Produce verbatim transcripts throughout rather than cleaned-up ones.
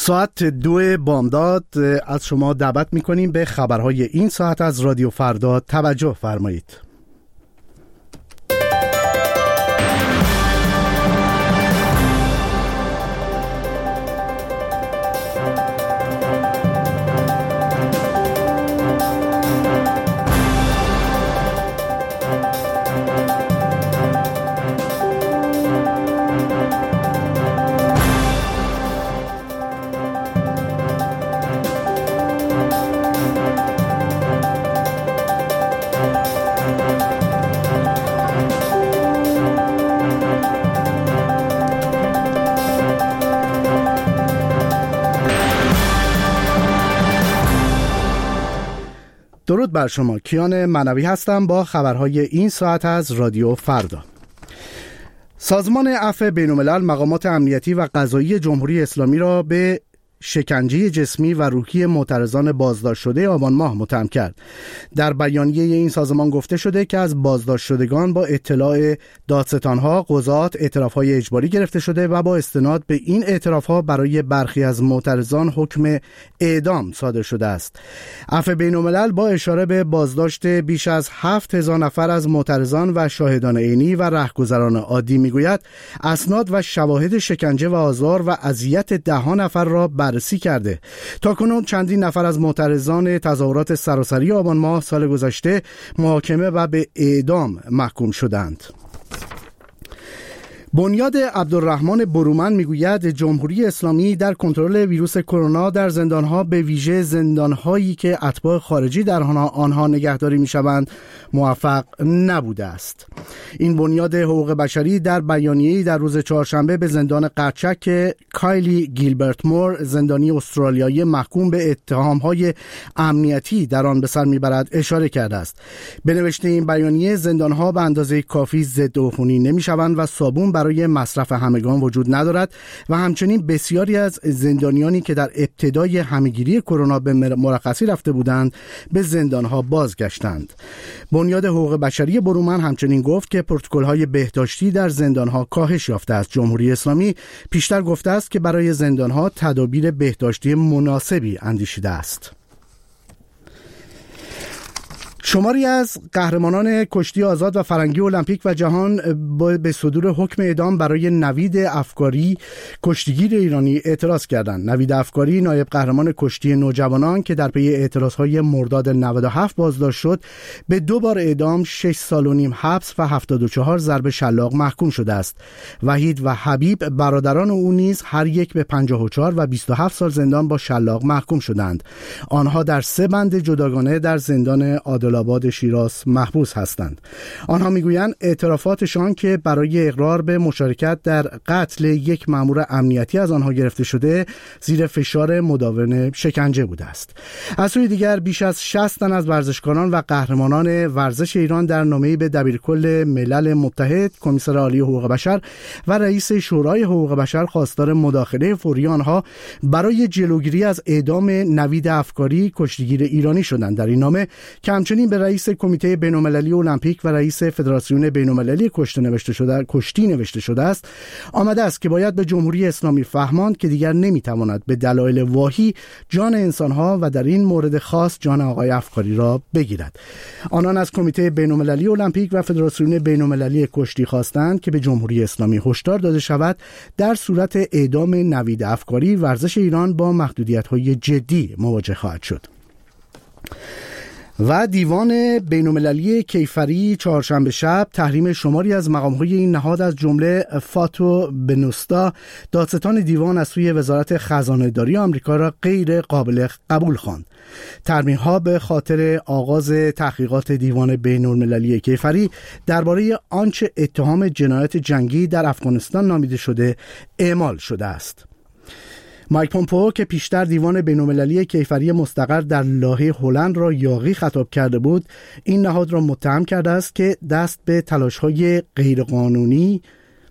ساعت دو بامداد از شما دعوت میکنیم به خبرهای این ساعت از رادیو فردا توجه فرمایید. درود بر شما. کیان منوی هستم با خبرهای این ساعت از رادیو فردا. سازمان عفو بین‌الملل مقامات امنیتی و قضایی جمهوری اسلامی را به شکنجه جسمی و روحی معترضان بازداشت شده آبان ماه متهم کرد. در بیانیه این سازمان گفته شده که از بازداشت شدگان با اطلاع دادستانها قضات اعتراف‌های اجباری گرفته شده و با استناد به این اعتراف‌ها برای برخی از معترضان حکم اعدام صادر شده است. عفو بین‌الملل با اشاره به بازداشت بیش از هفت هزار نفر از معترضان و شاهدان عینی و رهگذران عادی میگوید اسناد و شواهد شکنجه و آزار و اذیت ده نفر را بررسی کرده. تاکنون چندین نفر از معترضان تظاهرات سراسری آبان ماه سال گذشته محاکمه و به اعدام محکوم شدند. بنیاد عبدالرحمن برومند میگوید جمهوری اسلامی در کنترل ویروس کرونا در زندانها به ویژه زندانهایی که اتباع خارجی در آنها نگهداری میشوند موفق نبوده است. این بنیاد حقوق بشری در بیانیه‌ای در روز چهارشنبه به زندان قرچک کایلی گیلبرت مور زندانی استرالیایی محکوم به اتهام‌های امنیتی در آن به سر میبرد اشاره کرده است. به نوشته این بیانیه زندانها به اندازه کافی ضد عفونی نمیشوند و صابون برای مصرف همگان وجود ندارد و همچنین بسیاری از زندانیانی که در ابتدای همهگیری کرونا به مرخصی رفته بودند به زندانها بازگشتند. بنیاد حقوق بشری برومند همچنین گفت که پروتکل‌های بهداشتی در زندانها کاهش یافته است. جمهوری اسلامی پیشتر گفته است که برای زندانها تدابیر بهداشتی مناسبی اندیشیده است. شماری از قهرمانان کشتی آزاد و فرنگی المپیک و جهان به صدور حکم اعدام برای نوید افکاری کشتیگیر ایرانی اعتراض کردند. نوید افکاری نایب قهرمان کشتی نوجوانان که در پی اعتراضهای مرداد نود و هفت بازداشت شد به دو بار اعدام، شش سال و نیم حبس و هفتاد و چهار ضرب شلاق محکوم شده است. وحید و حبیب برادران او نیز هر یک به پنجاه و چهار و بیست و هفت سال زندان با شلاق محکوم شدند. آنها در سه بند جداگانه در زندان عادل آباد شیراز محبوس هستند. آنها میگویند اعترافاتشان که برای اقرار به مشارکت در قتل یک مأمور امنیتی از آنها گرفته شده زیر فشار مداوم شکنجه بوده است. از سوی دیگر بیش از شصت تن از ورزشکاران و قهرمانان ورزش ایران در نامه‌ای به دبیرکل ملل متحد، کمیسر عالی حقوق بشر و رئیس شورای حقوق بشر خواستار مداخله فوری آنها برای جلوگیری از اعدام نوید افکاری کشتیگیر ایرانی شدند. در این نامه که همچنین به رئیس کمیته بین‌المللی المپیک و رئیس فدراسیون بین‌المللی کشتی نوشته شده کشتی نوشته شده است آمده است که باید به جمهوری اسلامی فهماند که دیگر نمیتواند به دلایل واهی جان انسانها و در این مورد خاص جان آقای افکاری را بگیرد. آنان از کمیته بین‌المللی المپیک و فدراسیون بین‌المللی کشتی خواستند که به جمهوری اسلامی هشدار داده شود در صورت اعدام نوید افکاری ورزش ایران با محدودیت‌های جدی مواجه خواهد شد. و دیوان بین‌المللی کیفری چهارشنبه شب تحریم شماری از مقام‌های این نهاد از جمله فاتو بنوستا دادستان دیوان از سوی وزارت خزانه‌داری آمریکا را غیر قابل قبول خواند. تحریم‌ها به خاطر آغاز تحقیقات دیوان بین‌المللی کیفری درباره آنچه اتهام جنایت جنگی در افغانستان نامیده شده اعمال شده است. مایک پومپئو که پیشتر دیوان بین‌المللی کیفری مستقر در لاهه هلند را یاغی خطاب کرده بود، این نهاد را متهم کرده است که دست به تلاش‌های غیرقانونی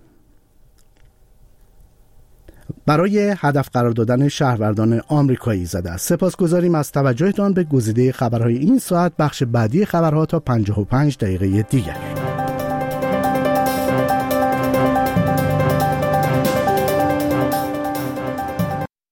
برای هدف قرار دادن شهروندان آمریکایی زده است. سپاسگزاریم از توجهتان به گزیده خبرهای این ساعت. بخش بعدی خبرها تا پنجاه و پنج دقیقه دیگر.